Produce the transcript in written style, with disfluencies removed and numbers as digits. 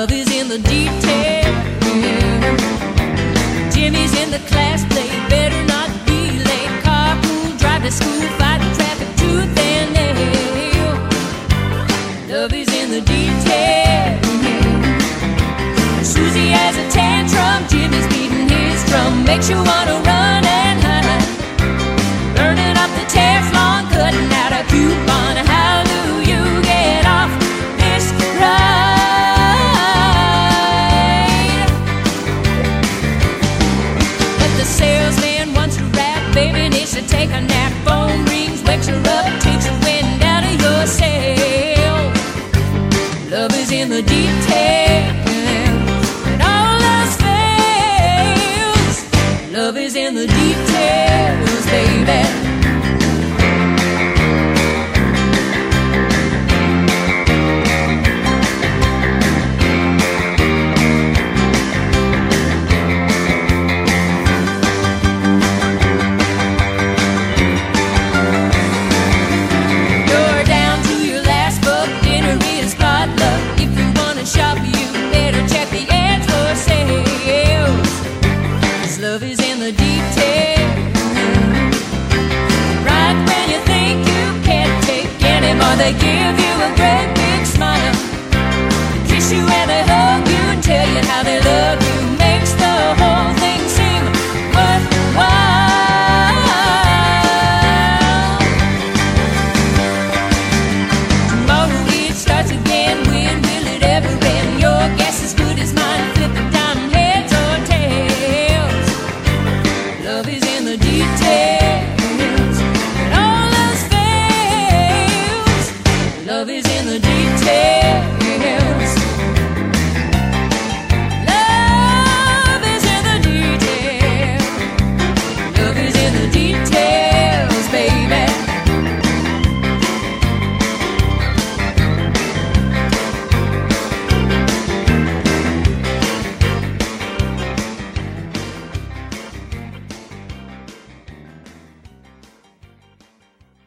Love is in the detail. Jimmy's in the class play, better not be late. Carpool, drive to school, fight traffic tooth and nail. Love is in the detail. Susie has a tantrum, Jimmy's beating his drum. Makes you wanna